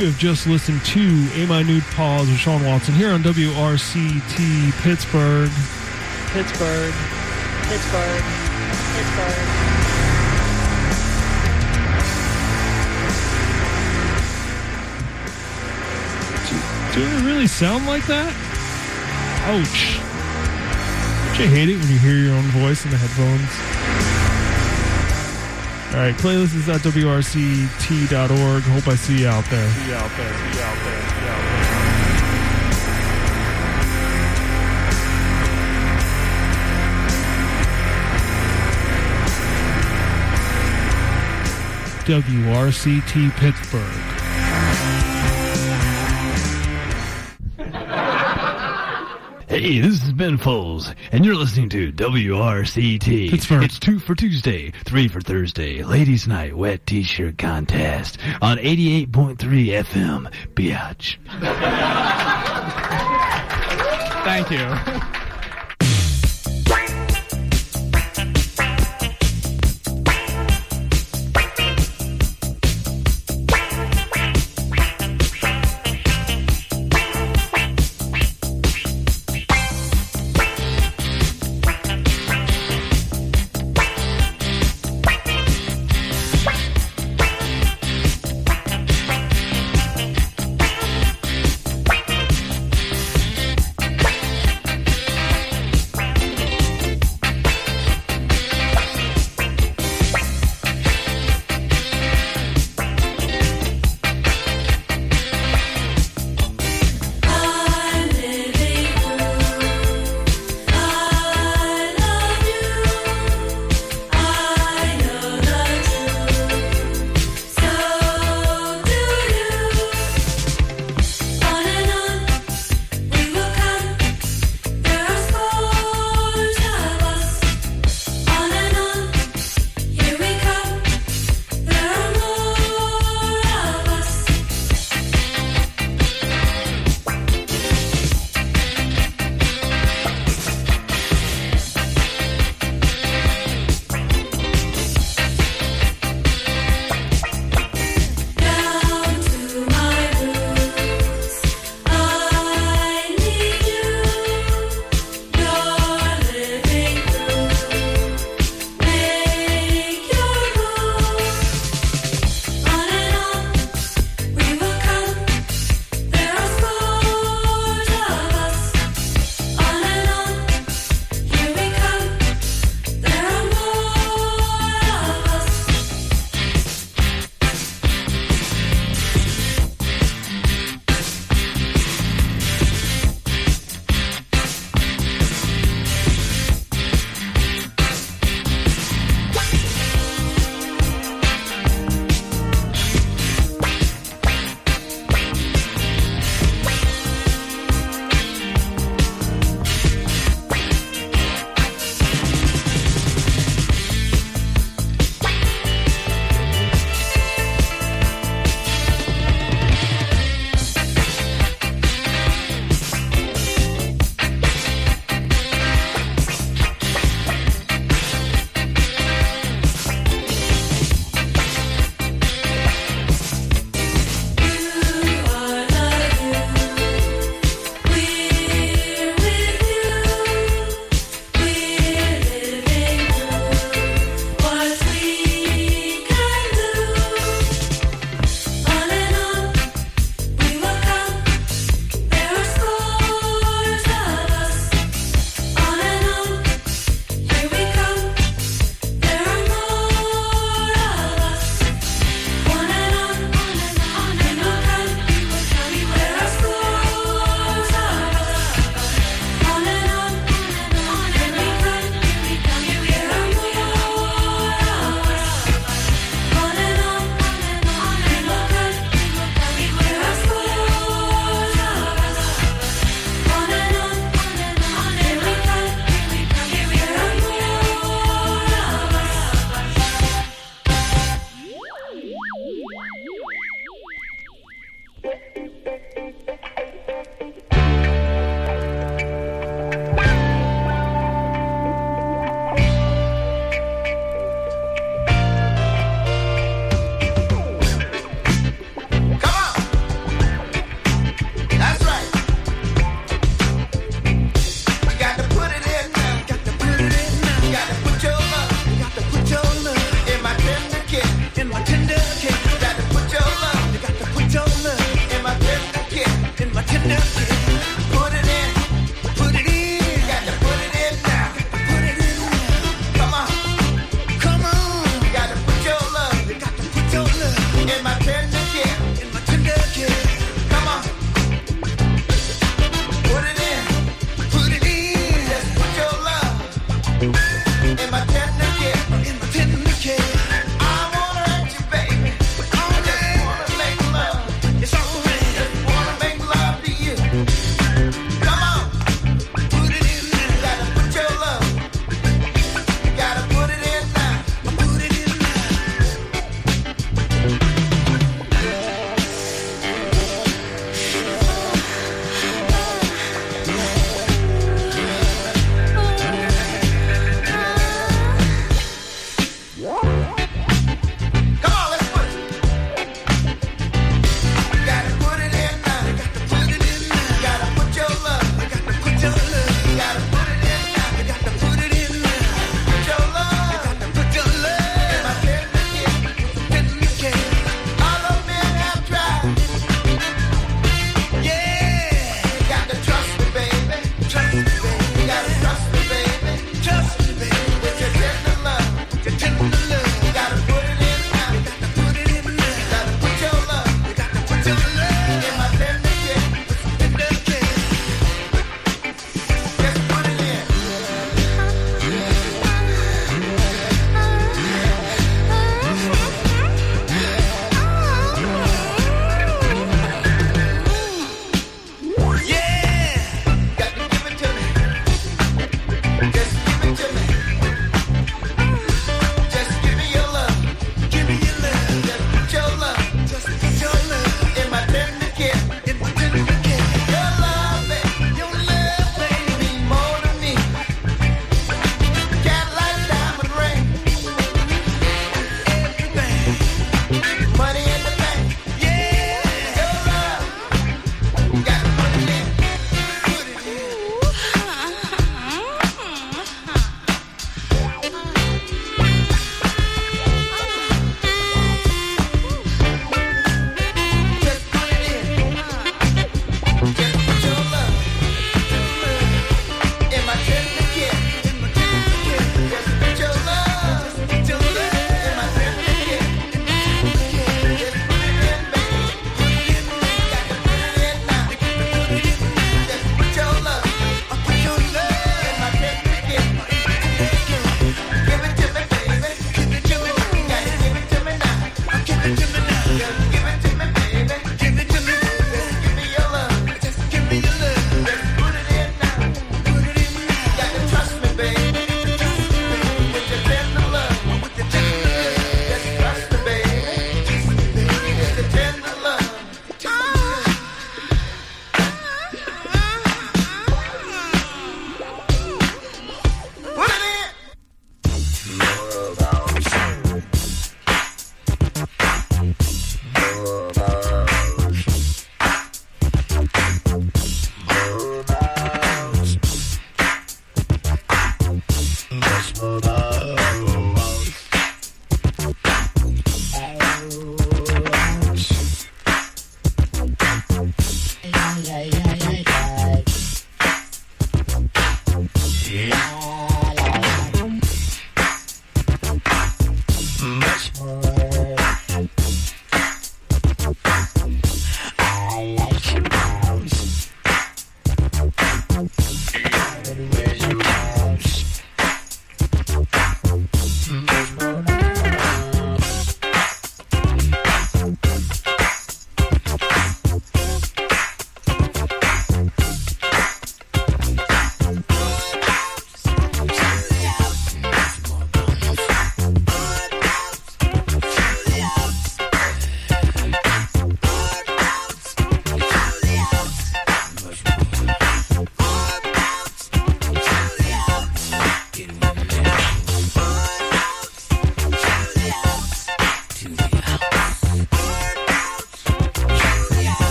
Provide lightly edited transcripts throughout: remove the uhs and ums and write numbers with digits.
You have just listened to Am I Nude Pause with Sean Watson here on WRCT Pittsburgh. Pittsburgh. Do it really sound like that? Ouch. Don't you hate it when you hear your own voice in the headphones? Alright, playlist is at WRCT.org. Hope I see you out there. WRCT Pittsburgh. Hey, this is Ben Foles, and you're listening to WRCT. Pittsburgh. It's 2 for Tuesday, 3 for Thursday, Ladies Night Wet T-Shirt Contest on 88.3 FM, biatch. Thank you.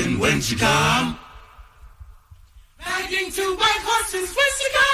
begging when she come. Begging to white horses when she come.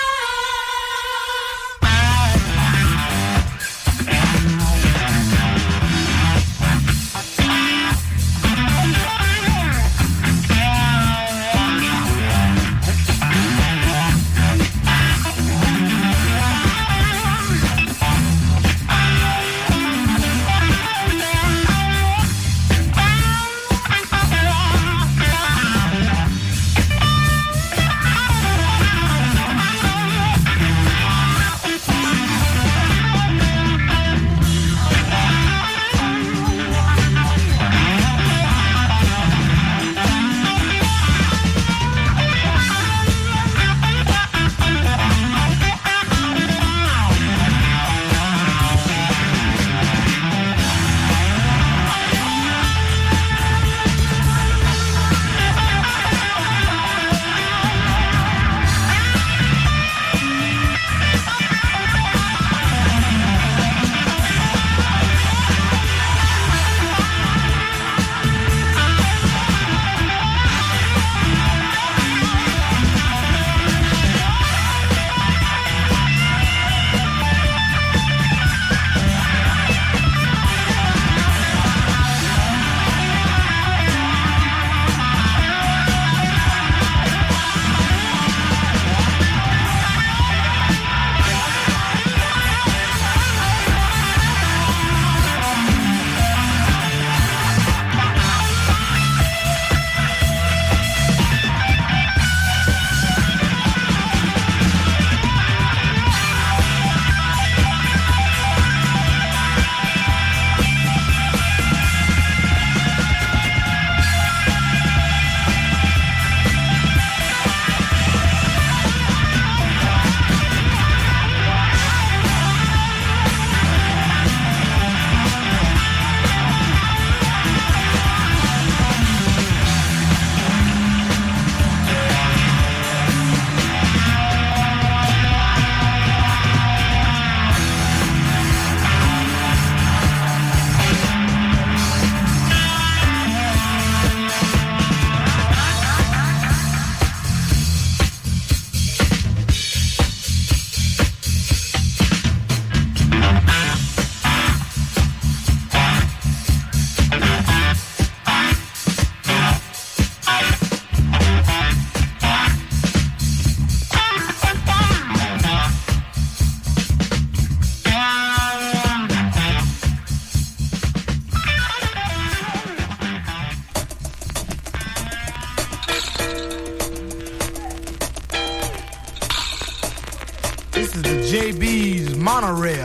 This is the JB's Monorail.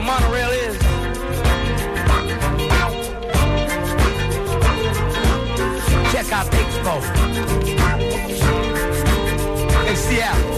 monorail is? Check out Expo in Seattle.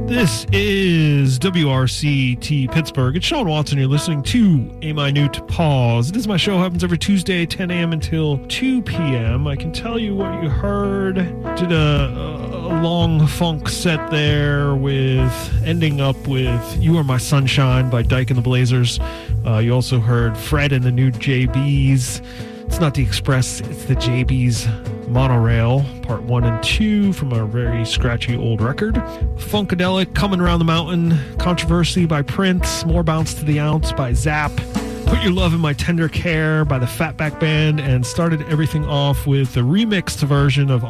This is WRCT Pittsburgh. It's Sean Watson. You're listening to A Minute Pause. It is my show. Happens every Tuesday, 10 a.m. until 2 p.m. I can tell you what you heard. Did a long funk set there with ending up with You Are My Sunshine by Dyke and the Blazers. You also heard Fred and the New JBs. It's not the Express, it's the JB's Monorail, part 1 and 2 from a very scratchy old record. Funkadelic, Coming Around the Mountain, Controversy by Prince, More Bounce to the Ounce by Zapp, Put Your Love in My Tender Care by the Fatback Band, and started everything off with the remixed version of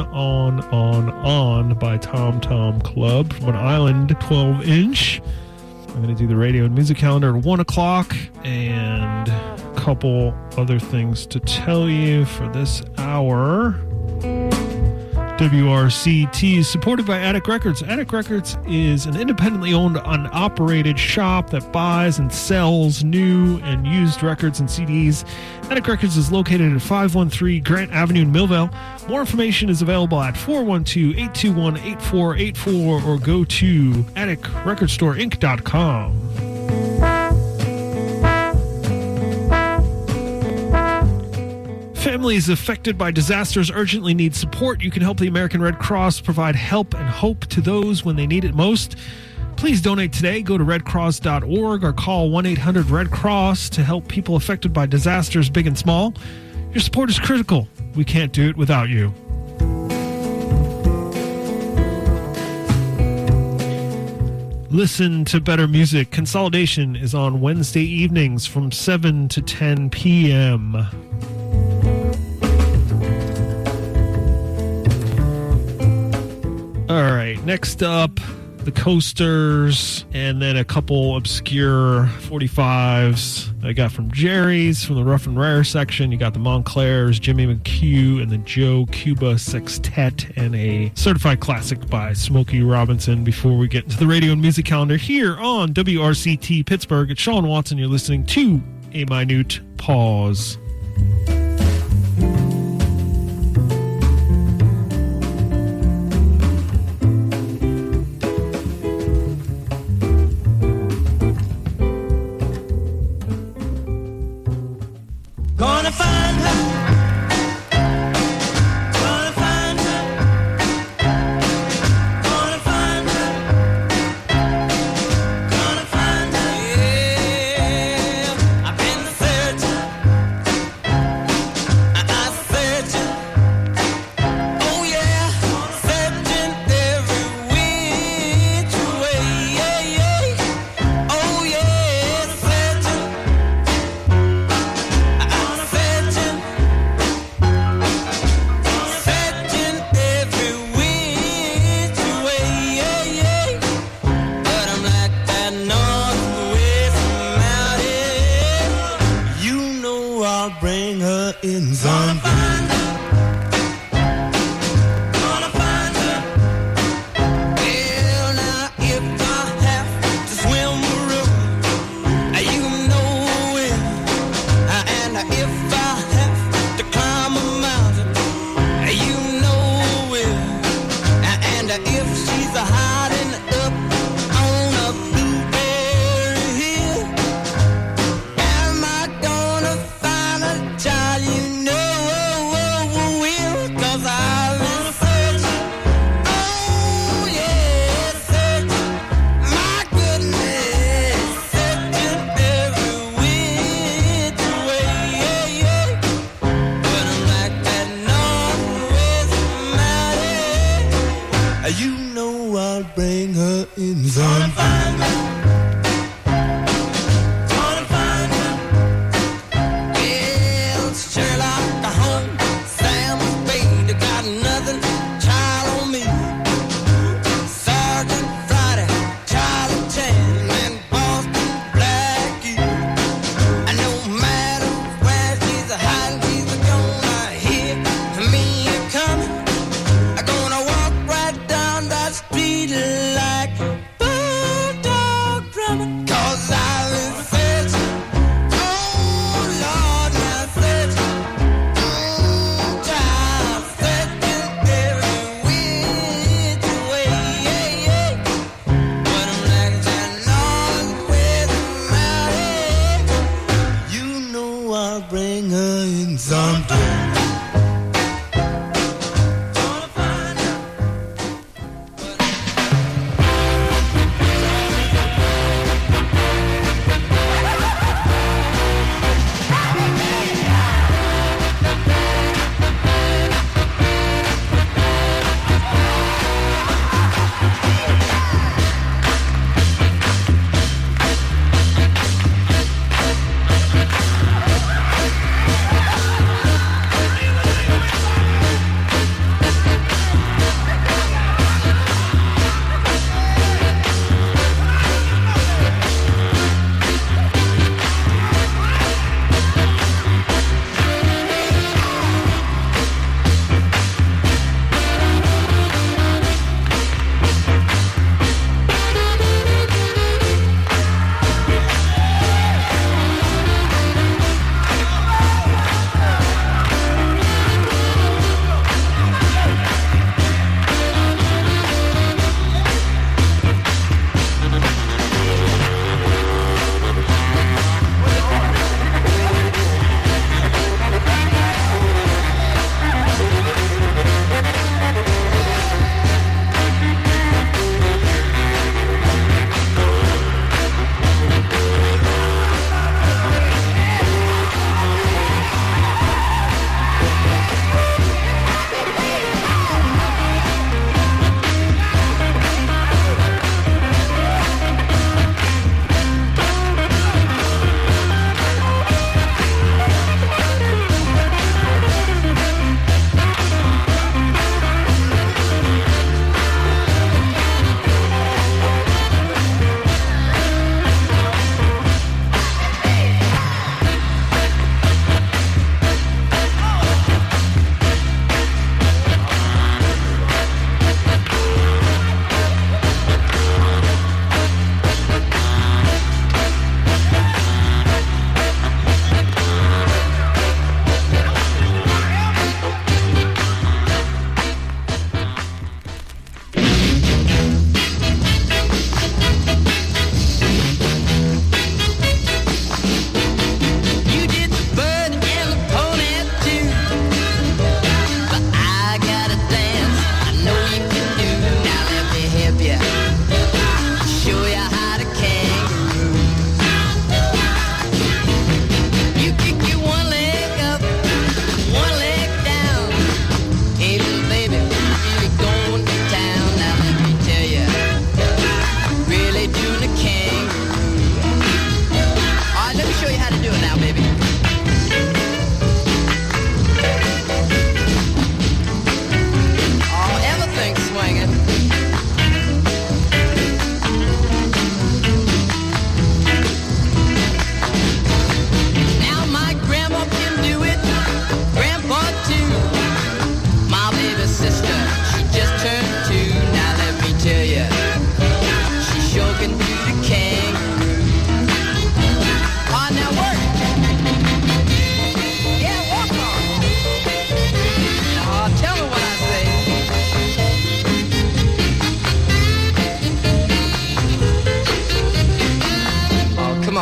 On by Tom Tom Club from an Island 12-inch. I'm going to do the radio and music calendar at 1 o'clock, and couple other things to tell you for this hour. WRCT is supported by Attic Records. Attic Records is an independently owned and operated shop that buys and sells new and used records and CDs. Attic Records is located at 513 Grant Avenue in Millvale. More information is available at 412-821-8484 or go to atticrecordstoreinc.com. Families affected by disasters urgently need support. You can help the American Red Cross provide help and hope to those when they need it most. Please donate today. Go to redcross.org or call 1-800-RED-CROSS to help people affected by disasters big and small. Your support is critical. We can't do it without you. Listen to better music. Consolidation is on Wednesday evenings from 7 to 10 p.m. All right, next up, the Coasters, and then a couple obscure 45s I got from Jerry's, from the Rough and Rare section. You got the Montclairs, Jimmy McHugh, and the Joe Cuba Sextet, and a certified classic by Smokey Robinson before we get into the radio and music calendar here on WRCT Pittsburgh. It's Sean Watson. You're listening to A Minute Pause. Gonna find her. Gonna find her. Gonna find her. Gonna find her. Yeah, I've been searching. I'm searching. Oh yeah, searching every which way. Yeah, yeah. Oh yeah, searching. Bring her in Gonna find her. Gonna find her. Well, now if I have to swim a river, you know it. And if I have to climb a mountain, you know it. And if she's hiding up on a blueberry hill, am I gonna find a child you know will? 'Cause I've been searching. Oh yeah, searching. My goodness, searching every which way. Yeah, yeah. But I'm like that northwest mountain. You know I'll bring her in. Gonna find her. Gonna find her. Well, Sherlock Holmes, Sam Spade, got nothing, child on me. Sergeant Friday, Charlie Chan, and Boston Blackie. And no matter where she's hiding, she's gonna hear me coming. I'm gonna walk right down that street like bulldog drumming. 'Cause I've been searching. Oh Lord, now searching. Child, searching every which way. Yeah, yeah.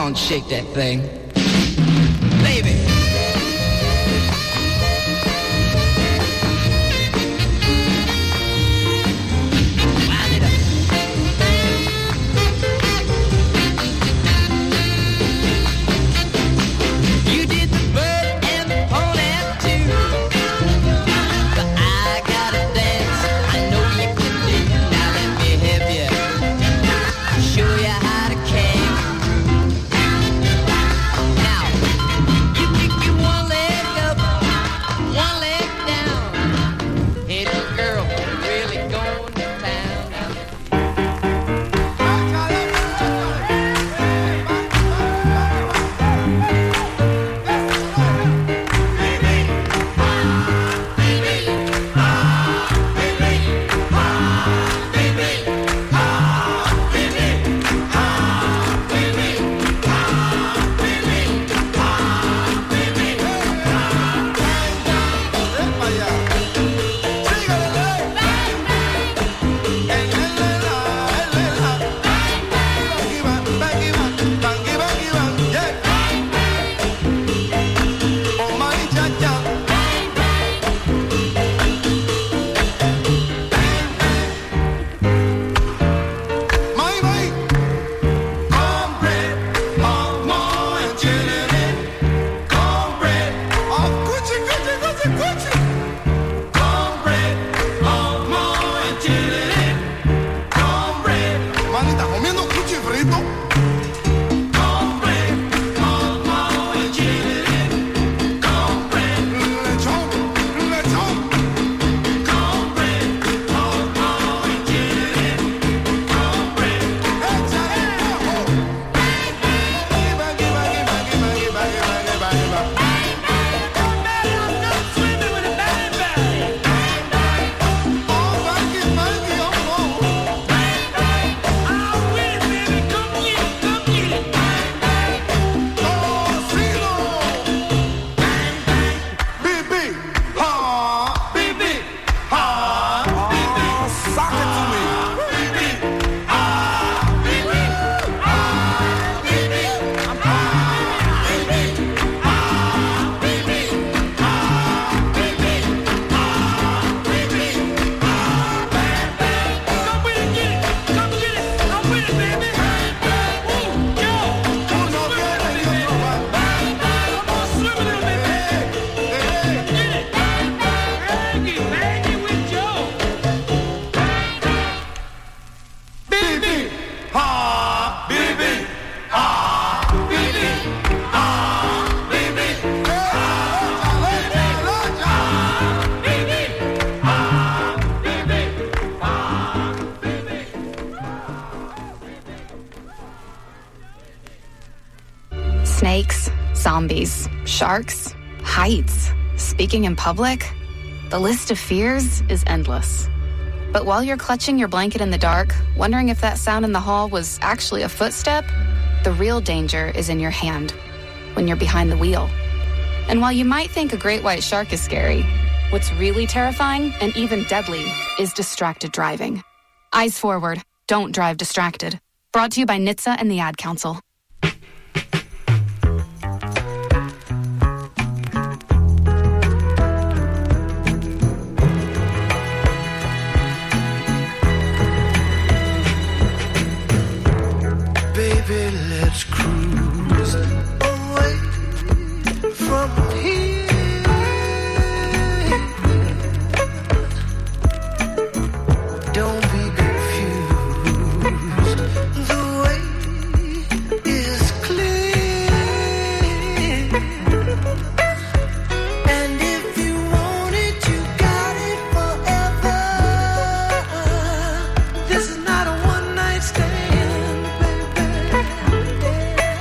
on, shake that thing. Baby. Wind it up. You did the bird and the pony too. But I gotta dance. I know you can do. Now let me help you. Show you how to kangaroo. Now, you kick your one leg up, one leg down. Hey, little girl, you're really going to town. Snakes, zombies, sharks, heights, speaking in public. The list of fears is endless. But while you're clutching your blanket in the dark, wondering if that sound in the hall was actually a footstep, the real danger is in your hand, when you're behind the wheel. And while you might think a great white shark is scary, what's really terrifying and even deadly is distracted driving. Eyes forward, don't drive distracted. Brought to you by NHTSA and the Ad Council. Baby, let's cruise away from here. Don't be confused. The way is clear. And if you want it, you got it forever. This is not a one-night stand.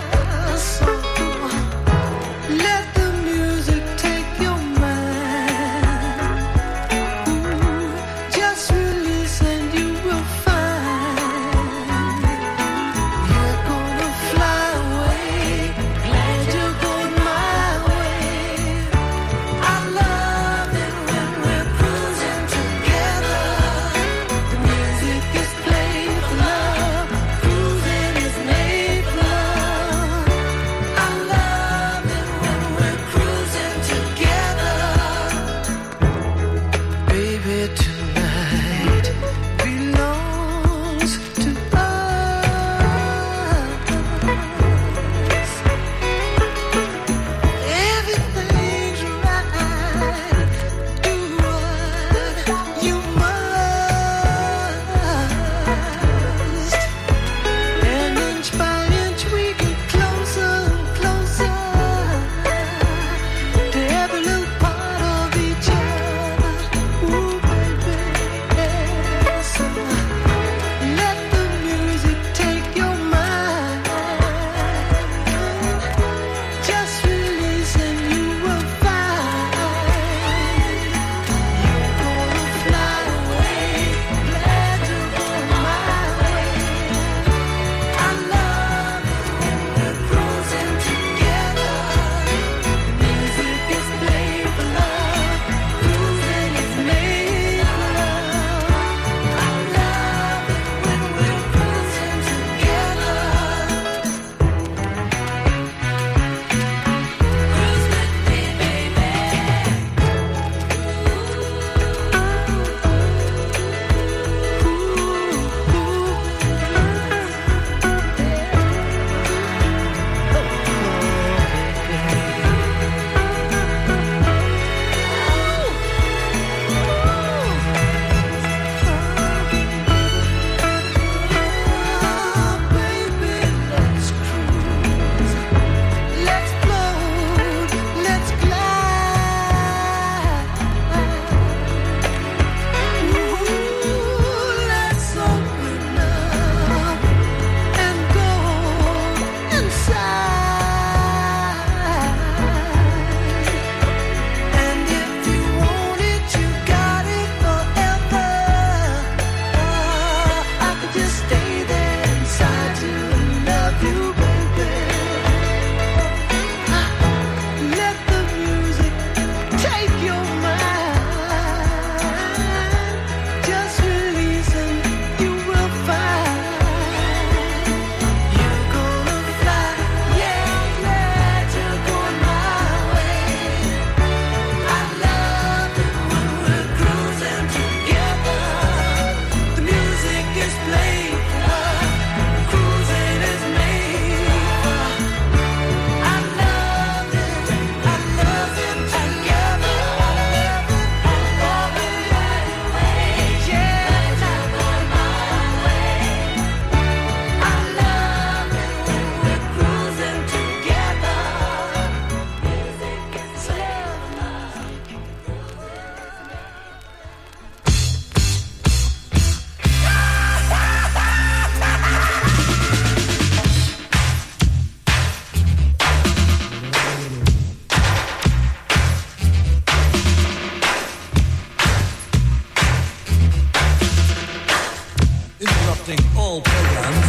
interrupting all programs.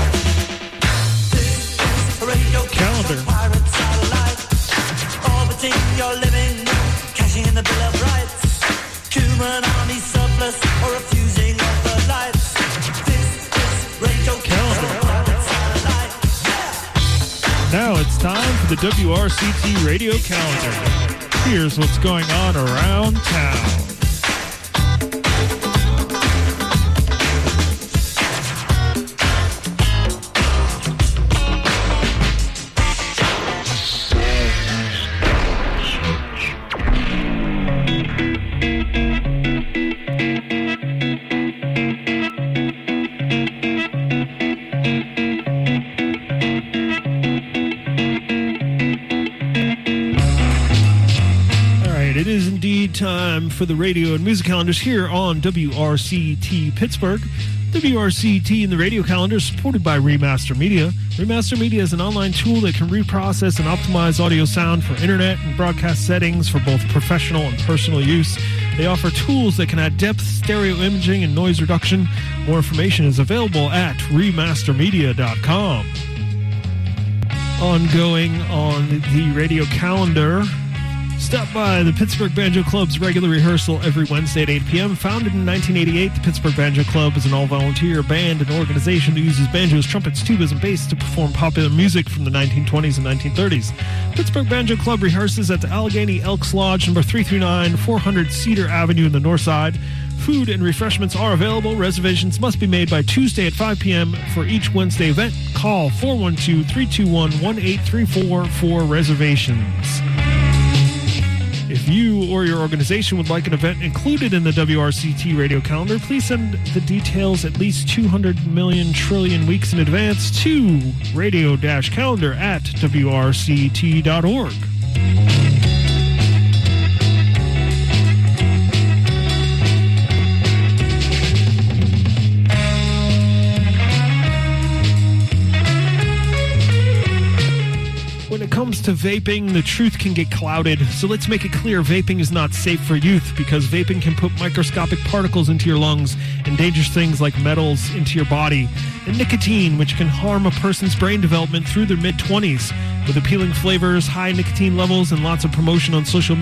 This is a radio Calendar. pirate satellite, orbiting your living room, cashing in the Bill of Rights. Human army surplus or refusing of the lights. This is radio Calendar. pirate satellite. Now it's time for the WRCT radio calendar. Here's what's going on around town. It is indeed time for the radio and music calendars here on WRCT Pittsburgh. WRCT and the radio calendar is supported by Remaster Media. Remaster Media is an online tool that can reprocess and optimize audio sound for internet and broadcast settings for both professional and personal use. They offer tools that can add depth, stereo imaging, and noise reduction. More information is available at remastermedia.com. Ongoing on the radio calendar, stop by the Pittsburgh Banjo Club's regular rehearsal every Wednesday at 8 p.m. Founded in 1988, the Pittsburgh Banjo Club is an all-volunteer band and organization that uses banjos, trumpets, tubas, and bass to perform popular music from the 1920s and 1930s. Pittsburgh Banjo Club rehearses at the Allegheny Elks Lodge, number 339, 400 Cedar Avenue in the north side. Food and refreshments are available. Reservations must be made by Tuesday at 5 p.m. for each Wednesday event. Call 412-321-1834 for reservations. If you or your organization would like an event included in the WRCT radio calendar, please send the details at least 200 million trillion weeks in advance to radio-calendar@wrct.org. When it comes to vaping, the truth can get clouded, so let's make it clear vaping is not safe for youth, because vaping can put microscopic particles into your lungs and dangerous things like metals into your body, and nicotine, which can harm a person's brain development through their mid-20s. With appealing flavors, high nicotine levels, and lots of promotion on social media,